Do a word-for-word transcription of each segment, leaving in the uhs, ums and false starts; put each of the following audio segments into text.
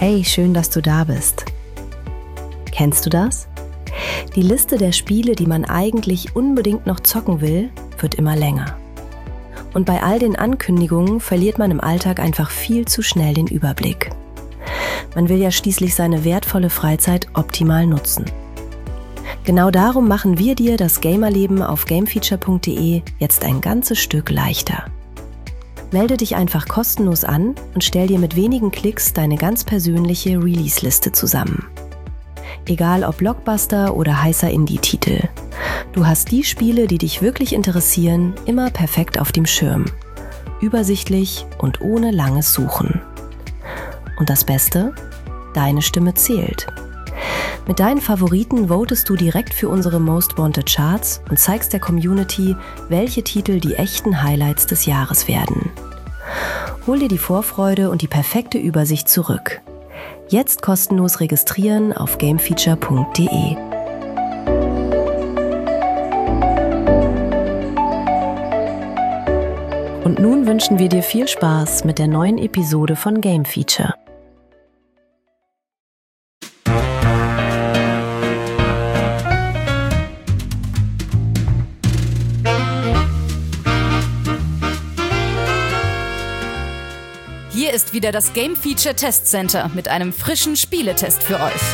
Hey, schön, dass du da bist. Kennst du das? Die Liste der Spiele, die man eigentlich unbedingt noch zocken will, wird immer länger. Und bei all den Ankündigungen verliert man im Alltag einfach viel zu schnell den Überblick. Man will ja schließlich seine wertvolle Freizeit optimal nutzen. Genau darum machen wir dir das Gamerleben auf gamefeature punkt de jetzt ein ganzes Stück leichter. Melde dich einfach kostenlos an und stell dir mit wenigen Klicks deine ganz persönliche Release-Liste zusammen. Egal ob Blockbuster oder heißer Indie-Titel. Du hast die Spiele, die dich wirklich interessieren, immer perfekt auf dem Schirm. Übersichtlich und ohne langes Suchen. Und das Beste? Deine Stimme zählt. Mit deinen Favoriten votest du direkt für unsere Most Wanted Charts und zeigst der Community, welche Titel die echten Highlights des Jahres werden. Hol dir die Vorfreude und die perfekte Übersicht zurück. Jetzt kostenlos registrieren auf gamefeature punkt de. Und nun wünschen wir dir viel Spaß mit der neuen Episode von Game Feature. Hier ist wieder das Game Feature Test Center mit einem frischen Spieletest für euch.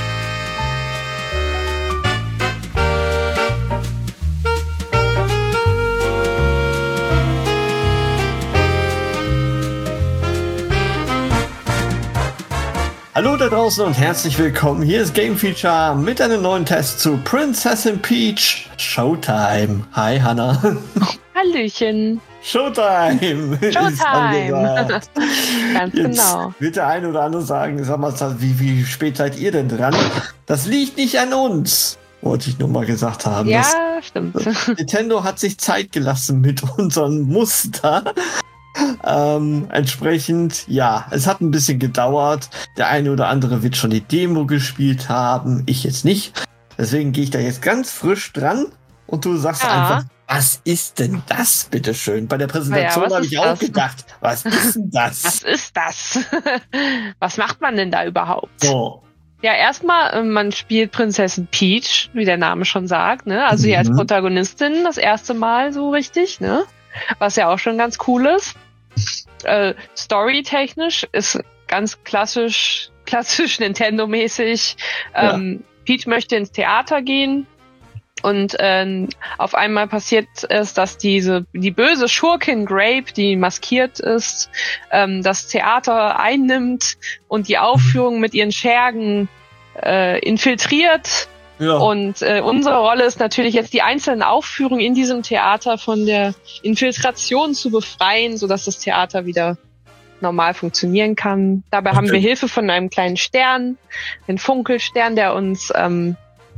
Hallo da draußen und herzlich willkommen. Hier ist Game Feature mit einem neuen Test zu Prinzessin Peach Showtime. Hi Hannah. Hallöchen. Showtime! Showtime! Ganz Jetzt genau. wird der eine oder andere sagen, sag mal, wie, wie spät seid ihr denn dran? Das liegt nicht an uns, wollte ich nur mal gesagt haben. Ja, das, stimmt. Nintendo hat sich Zeit gelassen mit unserem Muster. Ähm, entsprechend, ja, es hat ein bisschen gedauert. Der eine oder andere wird schon die Demo gespielt haben, ich jetzt nicht. Deswegen gehe ich da jetzt ganz frisch dran und du sagst ja. einfach, was ist denn das, bitteschön? Bei der Präsentation ja, habe ich das? auch gedacht, was ist denn das? Was ist das? Was macht man denn da überhaupt? So. Ja, erstmal, man spielt Prinzessin Peach, wie der Name schon sagt, ne? Also hier als Mhm. Protagonistin das erste Mal so richtig, ne? Was ja auch schon ganz cool ist. Äh, Storytechnisch ist ganz klassisch, klassisch Nintendo-mäßig. Ja. Ähm, Peach möchte ins Theater gehen. Und ähm, auf einmal passiert es, dass diese die böse Schurkin Grape, die maskiert ist, ähm, das Theater einnimmt und die Aufführung mit ihren Schergen äh, infiltriert. Ja. Und äh, unsere Rolle ist natürlich jetzt, die einzelnen Aufführungen in diesem Theater von der Infiltration zu befreien, sodass das Theater wieder normal funktionieren kann. Dabei Okay. haben wir Hilfe von einem kleinen Stern, den Funkelstern, der uns ähm,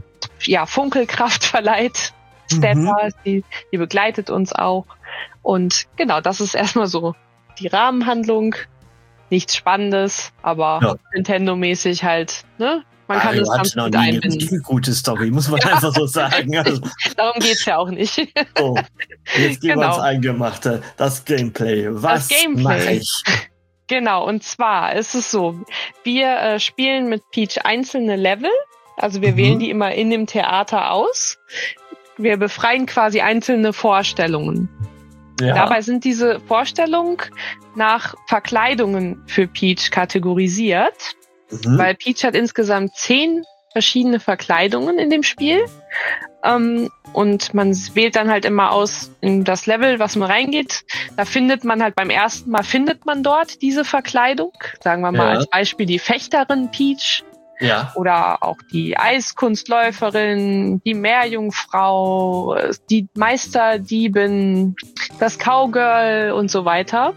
ja, Funkelkraft verleiht. Stepper, Mhm. die, die begleitet uns auch. Und genau, das ist erstmal so die Rahmenhandlung. Nichts Spannendes, aber Ja. Nintendo-mäßig halt, ne? Man kann Mario es ganz hatte noch gut nie eine einbinden. richtig gute Story, muss man einfach so sagen. Also, Darum geht's ja auch nicht. so, jetzt gehen wir Genau. ins Eingemachte. Das Gameplay. Was Gameplay. mache ich? Genau, und zwar ist es so, wir äh, spielen mit Peach einzelne Level. Also wir Mhm. wählen die immer in dem Theater aus. Wir befreien quasi einzelne Vorstellungen. Ja. Dabei sind diese Vorstellungen nach Verkleidungen für Peach kategorisiert, Mhm. weil Peach hat insgesamt zehn verschiedene Verkleidungen in dem Spiel. Ähm, und man wählt dann halt immer aus in das Level, was man reingeht. Da findet man halt beim ersten Mal findet man dort diese Verkleidung. Sagen wir mal Ja. als Beispiel die Fechterin Peach. Ja. Oder auch die Eiskunstläuferin, die Meerjungfrau, die Meisterdiebin, das Cowgirl und so weiter.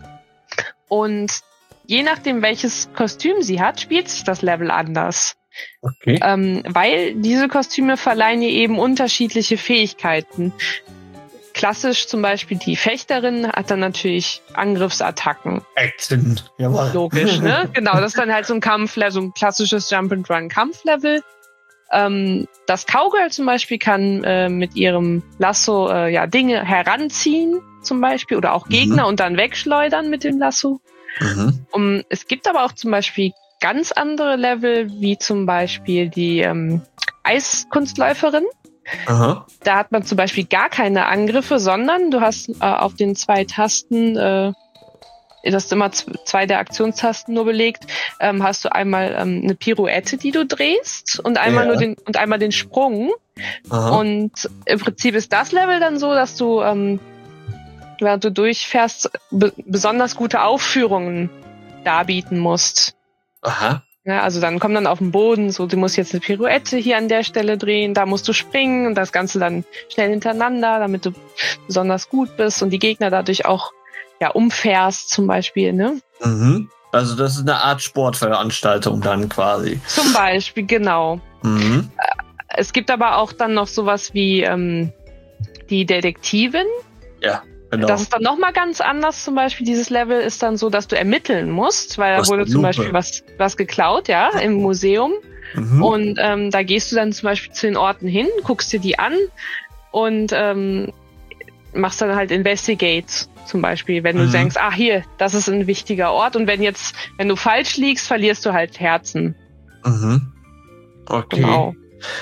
Und je nachdem, welches Kostüm sie hat, spielt sich das Level anders. Okay. Ähm, weil diese Kostüme verleihen ihr eben unterschiedliche Fähigkeiten. Klassisch zum Beispiel die Fechterin hat dann natürlich Angriffsattacken. Action. Jawohl. Logisch, ne? Genau, das ist dann halt so ein Kampflevel, so ein klassisches Jump-and-Run-Kampflevel. Ähm, das Cowgirl zum Beispiel kann äh, mit ihrem Lasso äh, ja Dinge heranziehen, zum Beispiel, oder auch Gegner Mhm. und dann wegschleudern mit dem Lasso. Mhm. Um, es gibt aber auch zum Beispiel ganz andere Level, wie zum Beispiel die ähm, Eiskunstläuferin. Aha. Da hat man zum Beispiel gar keine Angriffe, sondern du hast äh, auf den zwei Tasten, äh, das ist immer z- zwei der Aktionstasten nur belegt, ähm, hast du einmal ähm, eine Pirouette, die du drehst und einmal Ja. nur den und einmal den Sprung. Aha. Und im Prinzip ist das Level dann so, dass du, ähm, während du durchfährst, be- besonders gute Aufführungen darbieten musst. Aha. Ja, also dann kommt dann auf den Boden, so du musst jetzt eine Pirouette hier an der Stelle drehen, da musst du springen und das Ganze dann schnell hintereinander, damit du besonders gut bist und die Gegner dadurch auch ja umfährst zum Beispiel, ne? Mhm. Also das ist eine Art Sportveranstaltung dann quasi. Zum Beispiel, genau. Mhm. Es gibt aber auch dann noch sowas wie ähm, die Detektivin. Ja, genau. Das ist dann nochmal ganz anders. Zum Beispiel dieses Level ist dann so, dass du ermitteln musst, weil da Was wurde eine zum Lupe. Beispiel was, was geklaut, ja, im Museum. Mhm. Und ähm, da gehst du dann zum Beispiel zu den Orten hin, guckst dir die an und ähm, machst dann halt Investigate zum Beispiel, wenn du Mhm. denkst, ah hier, das ist ein wichtiger Ort und wenn jetzt, wenn du falsch liegst, verlierst du halt Herzen. Mhm. Okay. Genau.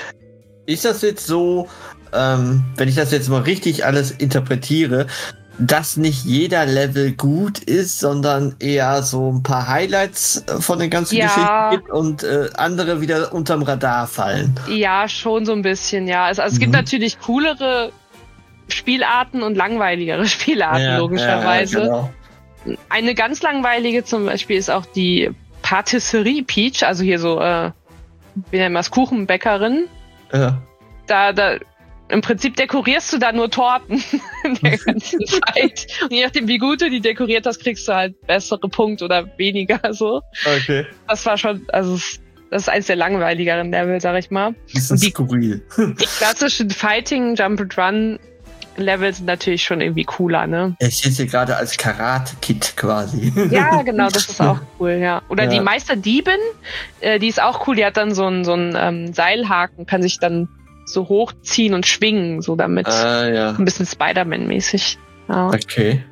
Ist das jetzt so, ähm, wenn ich das jetzt mal richtig alles interpretiere, dass nicht jeder Level gut ist, sondern eher so ein paar Highlights äh, von den ganzen Ja. Geschichten gibt und äh, andere wieder unterm Radar fallen? Ja, schon so ein bisschen, ja. Es, also es gibt Mhm. natürlich coolere Spielarten und langweiligere Spielarten, logischerweise. Ja, genau. Eine ganz langweilige zum Beispiel ist auch die Patisserie Peach, also hier so, äh, wie nennt man das, Kuchenbäckerin. Ja. Da, da, im Prinzip dekorierst du da nur Torten in der ganzen Zeit. Und je nachdem, wie gut du die dekoriert hast, kriegst du halt bessere Punkte oder weniger, so. Okay. Das war schon, also, es- das ist eines der langweiligeren Level, sag ich mal. Das Und ist die- skurril. Die klassischen Fighting, Jump and Run Level sind natürlich schon irgendwie cooler, ne? Ich sehe hier gerade als Karate-Kid quasi. Ja, genau, das ist auch cool, ja. Oder Ja. die Meisterdiebin, äh, die ist auch cool, die hat dann so einen so einen ähm, Seilhaken, kann sich dann so hochziehen und schwingen, so damit. Ah, ja. Ein bisschen Spider-Man-mäßig. Ja. Okay.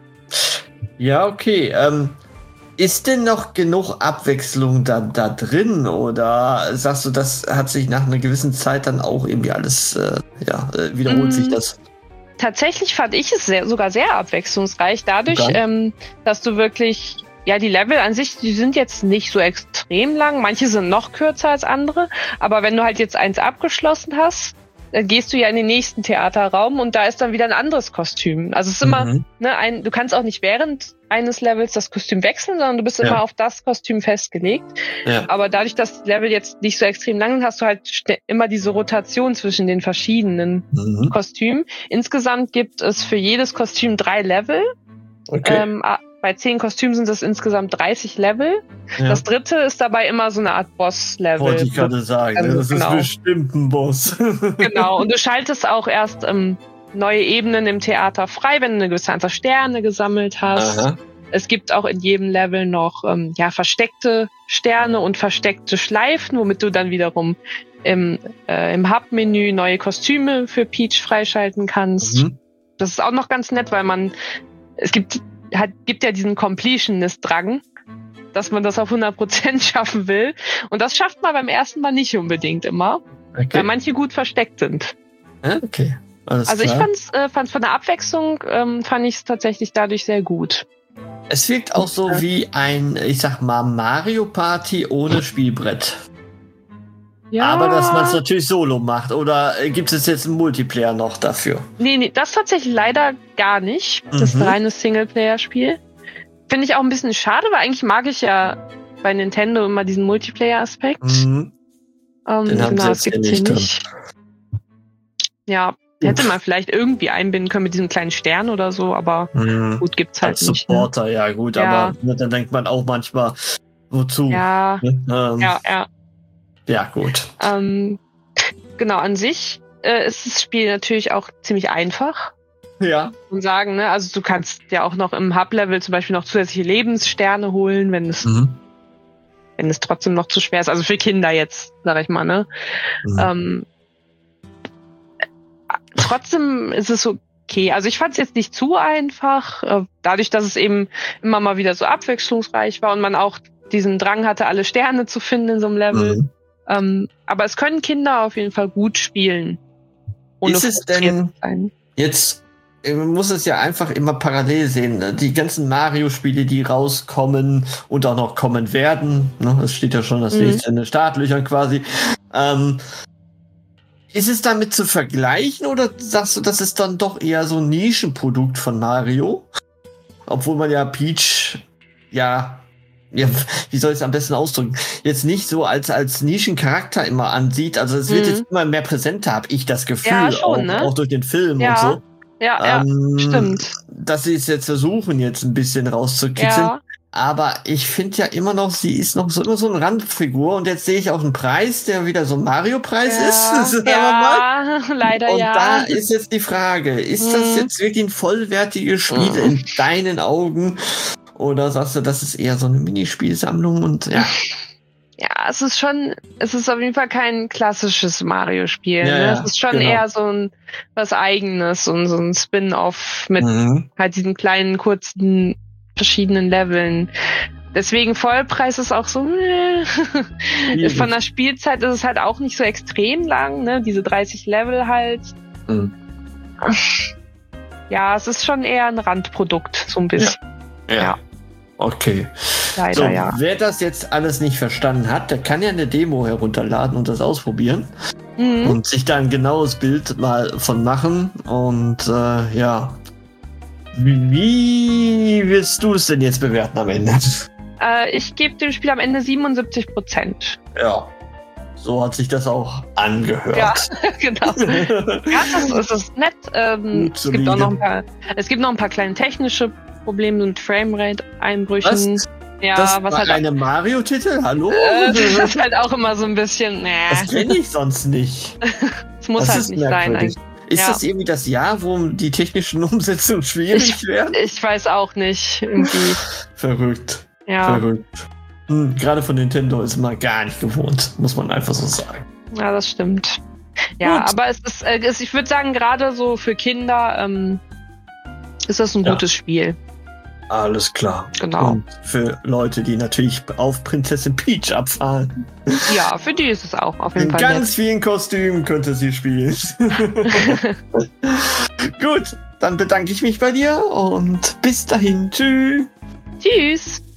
Ja, okay. Ähm, ist denn noch genug Abwechslung da, da drin? Oder sagst du, das hat sich nach einer gewissen Zeit dann auch irgendwie alles, äh, ja, äh, wiederholt Mm. sich das? Tatsächlich fand ich es sehr, sogar sehr abwechslungsreich, dadurch, Okay. ähm, dass du wirklich, ja, die Level an sich, die sind jetzt nicht so extrem lang, manche sind noch kürzer als andere, aber wenn du halt jetzt eins abgeschlossen hast, dann gehst du ja in den nächsten Theaterraum und da ist dann wieder ein anderes Kostüm. Also es ist immer, Mhm. ne, ein, du kannst auch nicht während eines Levels das Kostüm wechseln, sondern du bist Ja. immer auf das Kostüm festgelegt. Ja. Aber dadurch, dass das Level jetzt nicht so extrem lang ist, hast du halt ste- immer diese Rotation zwischen den verschiedenen Mhm. Kostüm. Insgesamt gibt es für jedes Kostüm drei Level. Okay. Ähm, a- bei zehn Kostümen sind es insgesamt dreißig Level. ja. Das dritte ist dabei immer so eine Art Boss-Level. Wollte ich gerade sagen. Also, das genau. ist bestimmt ein Boss. Genau. Und du schaltest auch erst ähm, neue Ebenen im Theater frei, wenn du eine gewisse Anzahl Sterne gesammelt hast. Aha. Es gibt auch in jedem Level noch ähm, ja, versteckte Sterne und versteckte Schleifen, womit du dann wiederum im, äh, im Hub-Menü neue Kostüme für Peach freischalten kannst. Mhm. Das ist auch noch ganz nett, weil man, es gibt, hat, gibt ja diesen Completionist-Drang, dass man das auf hundert Prozent schaffen will. Und das schafft man beim ersten Mal nicht unbedingt immer, weil Okay. manche gut versteckt sind. Ja, okay. Alles Also ich klar. fand's, äh, fand's von der Abwechslung, ähm, fand ich es tatsächlich dadurch sehr gut. Es wirkt auch so wie ein, ich sag mal, Mario Party ohne Spielbrett. Ja. Aber dass man es natürlich solo macht. Oder äh, gibt es jetzt einen Multiplayer noch dafür? Nee, nee, das tatsächlich leider gar nicht. Das ist Mhm. ein reines Singleplayer-Spiel. Finde ich auch ein bisschen schade, weil eigentlich mag ich ja bei Nintendo immer diesen Multiplayer-Aspekt. Mhm. Ähm, Den haben sie genau, jetzt das gibt's hier hier nicht nicht. Ja, hätte man vielleicht irgendwie einbinden können mit diesem kleinen Stern oder so, aber Mhm. gut, gibt's halt Als nicht. Ne? Supporter, ja gut, Ja. aber ne, dann denkt man auch manchmal, wozu? Ja, Ne? Ähm, ja, ja. ja, gut. Ähm, genau, an sich äh, ist das Spiel natürlich auch ziemlich einfach. Ja. Und sagen, ne, also du kannst ja auch noch im Hub-Level zum Beispiel noch zusätzliche Lebenssterne holen, wenn es, Mhm. wenn es trotzdem noch zu schwer ist. Also für Kinder jetzt, sag ich mal, ne? Mhm. Ähm, trotzdem ist es okay. Also ich fand es jetzt nicht zu einfach, äh, dadurch, dass es eben immer mal wieder so abwechslungsreich war und man auch diesen Drang hatte, alle Sterne zu finden in so einem Level. Mhm. Ähm, aber es können Kinder auf jeden Fall gut spielen. Ohne Ist es frustriert denn zu sein. jetzt, man muss es ja einfach immer parallel sehen. Ne? Die ganzen Mario-Spiele, die rauskommen und auch noch kommen werden, ne? Das steht ja schon das Mhm. nächste in den Startlöchern quasi. Ähm, ist es damit zu vergleichen oder sagst du, das ist dann doch eher so ein Nischenprodukt von Mario? Obwohl man ja Peach, ja, ja, wie soll ich es am besten ausdrücken? Jetzt nicht so als, als Nischencharakter immer ansieht. Also es wird Mhm. jetzt immer mehr präsenter, habe ich das Gefühl, Ja, schon, auch, ne? auch durch den Film Ja. und so. Ja, ja, ähm, stimmt. Dass sie es jetzt versuchen, jetzt ein bisschen rauszukitzeln. Ja, Aber ich finde ja immer noch, sie ist noch so immer so eine Randfigur. Und jetzt sehe ich auch einen Preis, der wieder so ein Mario-Preis ist. ja, Sagen wir mal. ja leider Und ja. da ist jetzt die Frage, ist das Mhm. jetzt wirklich ein vollwertiges Spiel Mhm. in deinen Augen? Oder sagst du, das ist eher so eine Minispielsammlung und ja. Ja, es ist schon, es ist auf jeden Fall kein klassisches Mario-Spiel. Ja, ne? ja, Es ist schon genau. eher so ein was Eigenes und so ein Spin-off mit Mhm. halt diesen kleinen, kurzen, verschiedenen Leveln. Deswegen Vollpreis ist auch so, äh, Schwierig. von der Spielzeit ist es halt auch nicht so extrem lang, ne? Diese dreißig Level halt. Mhm. Ja, es ist schon eher ein Randprodukt, so ein bisschen. Ja. Ja. Okay. Leider, So, ja. wer das jetzt alles nicht verstanden hat, der kann ja eine Demo herunterladen und das ausprobieren Mhm. und sich da ein genaues Bild mal von machen. Und äh, ja, wie, wie wirst du es denn jetzt bewerten am Ende? Äh, ich gebe dem Spiel am Ende siebenundsiebzig Prozent. Ja, so hat sich das auch angehört. Ja, genau. Ja, es ist, es ist nett. Ähm, Gut, es gibt auch solide. noch ein paar, es gibt noch ein paar kleine technische Probleme mit Framerate-Einbrüchen. Was? Ja, das was war halt, eine Mario-Titel? Hallo? äh, das ist halt auch immer so ein bisschen, Das nee, kenne ich sonst nicht. es muss das halt ist nicht sein. merkwürdig. eigentlich. Ist Ja. das irgendwie das Jahr, wo die technischen Umsetzungen schwierig Ich, werden? ich weiß auch nicht, irgendwie. Verrückt. Ja, Verrückt. Hm, gerade von Nintendo ist man gar nicht gewohnt, muss man einfach so sagen. ja, das stimmt. Ja, Gut. aber es ist, äh, es, ich würde sagen, gerade so für Kinder ähm, ist das ein Ja. gutes Spiel. Alles klar. Genau. Und für Leute, die natürlich auf Prinzessin Peach abfahren. Ja, für die ist es auch auf jeden In Fall ganz vielen Kostümen könnte sie spielen. Gut, dann bedanke ich mich bei dir und bis dahin. Tschüss. nett. Tschüss.